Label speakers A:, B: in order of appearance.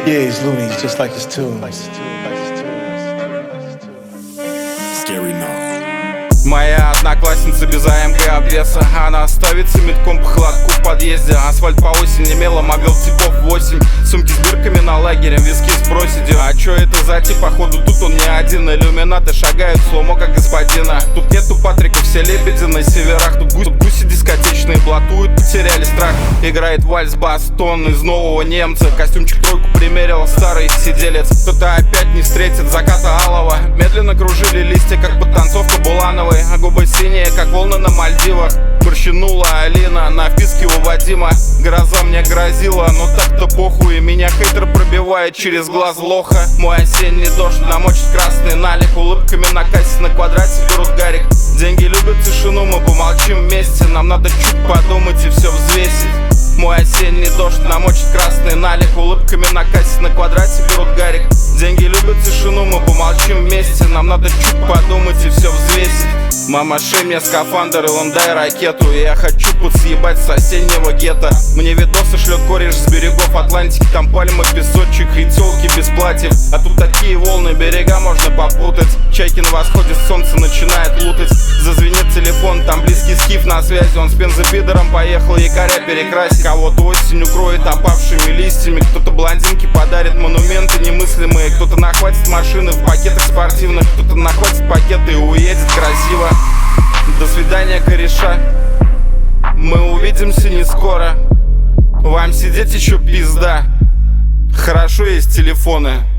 A: Yeah, he's loony, he's just like his tunes.
B: Scary now.
C: Моя одноклассница без АМГ обвеса. Она ставится метком по холодку в подъезде. Асфальт по осени мелом обвел типов 8. Сумки с бирками на лагере, виски с проседью. А чё это за тип? Походу тут он не один. Иллюминаты шагают сломо как господина. Тут нету Патрика, все лебеди на северах. Тут гуси дискотечные блатуют, потеряли страх. Играет вальс Бастон из нового немца. Костюмчик тройку примерил старый сиделец. Кто-то опять не встретит заката алого. Медленно кружили листья, как подтанцовка Булановой. А губы синие, как волны на Мальдивах. Борщинула Алина, на вписке у Вадима. Гроза мне грозила, но так-то похуй. Меня хейтер пробивает через глаз лоха. Мой осенний дождь намочит красный налик. Улыбками на кассе на квадрате берут гарик. Деньги любят тишину, мы помолчим вместе. Нам надо чуть подумать и все взвесить. Мой осенний дождь намочит красный налик. Улыбками на кассе на квадрате берут гарик. Деньги любят тишину, мы помолчим вместе. Нам надо чуть подумать и все взвесить. Мама, шей мне скафандр и вон дай ракету. И я хочу подсъебать с соседнего гетто. Мне видосы шлет кореш с берегов Атлантики. Там пальмы, песочек и тёлки без платьев. А тут такие волны, берега можно попутать. Чайки на восходе, солнце начинает лутать. Зазвенит телефон, там близкий скиф на связи. Он с бензопидором поехал якоря перекрасить. Кого-то осенью кроет опавшими листьями. Кто-то блондинке подарит монументы немыслимые. Кто-то нахватит машины в пакетах спортивных. Кто-то нахватит пакеты и уедет красиво. До свидания, кореша. Мы увидимся не скоро. Вам сидеть еще пизда. Хорошо есть телефоны.